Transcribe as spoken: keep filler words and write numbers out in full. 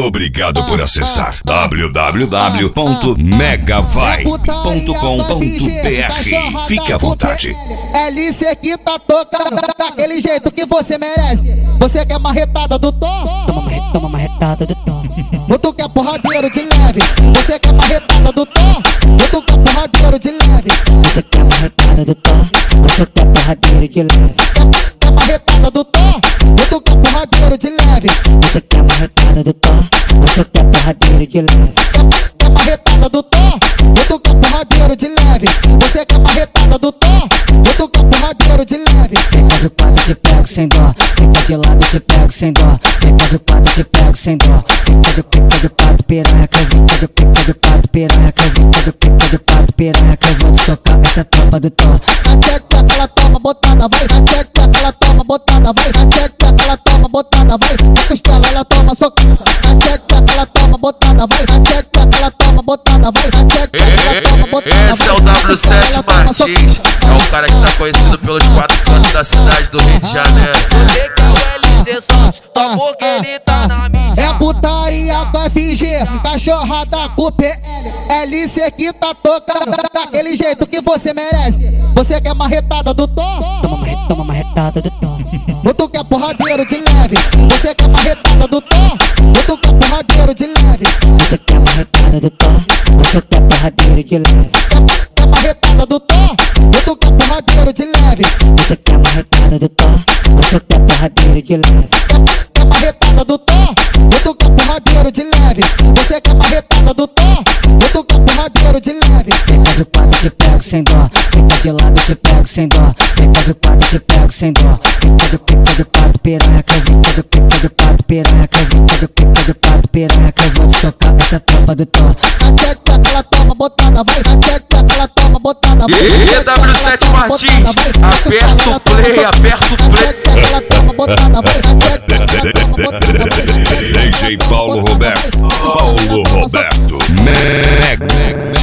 Obrigado por acessar w w w ponto mega vibe ponto com ponto b r. Fique à vontade. L C que tá tocando daquele jeito que você merece. Você quer marretada do Tom? Toma marretada, toma marretada do Tom. Ou tu quer porradeiro de leve? Você quer marretada do Tom? Ou tu quer porradeiro de leve? Você quer marretada do Tom? Você quer porradeiro de leve? Quer, quer marretada do Tom? Ou tu quer porradeiro de leve? Você quer marretada do Tom? Você quer porradeiro de leve? Quer, quer marretada do Tom? Ou tu quer porradeiro de leve? Você quer marretada do Tom? Ou tu quer porradeiro de leve? Fica de quatro, te pego sem dó. Fica de lado, te pego sem dó. Fica de quatro, te pego sem dó. Fica de pica de pato, piranha. Fica de pica de pato, piranha. Fica de pica de pato, piranha. Que eu vou te socar essa tropa do Tom. Na tcheca ela toma botada, vai. Na tcheca ela toma botada, vai. Na tcheca ela toma botada, vai. Na costela ela toma socada. Na tcheca ela toma botada, vai. Na tcheca ela toma botada, vai. Na tcheca ela toma botada, vai. Esse é o W sete Martins, é o cara que tá conhecido pelos quatro cantos da cidade do Rio de Janeiro. Você que é o L C Santos, só porque ele tá na mídia. É putaria com F G, cachorrada com P L. L C que tá tocando daquele jeito que você merece. Você quer marretada do Tom? Toma marretada, toma marretada do Tom. Ou tu quer porradeiro de leve? Você quer marretada do Tom? Ou tu quer porradeiro de leve? Você quer marretada do Tom? Você quer porradeiro de leve? Quer, quer marretada do Tom? Ou tu quer porradeiro de leve? Você quer marretada do Tom? Você quer porradeiro de leve? Quer, quer marretada do Tom? Ou tu quer porradeiro de leve? Você quer marretada do Tom? Ou tu quer porradeiro de leve? Fica de quatro, te pego sem dó. Fica de lado, te pego sem dó. Fica de quatro, te pego sem dó. Fica de pica de pato, piranha. Fica de pica de pato, piranha. Fica de pica de pato, piranha. Que eu vou te socar essa tropa do Tom. Na tcheca ela toma botada, vai. Na tcheca ela toma botada, vai. E é W sete Martins, aperta o play, aperta o play. Na tcheca ela toma botada, vai. Na tcheca ela toma botada, vai. D J Paulo Roberto. Paulo Roberto. Mega.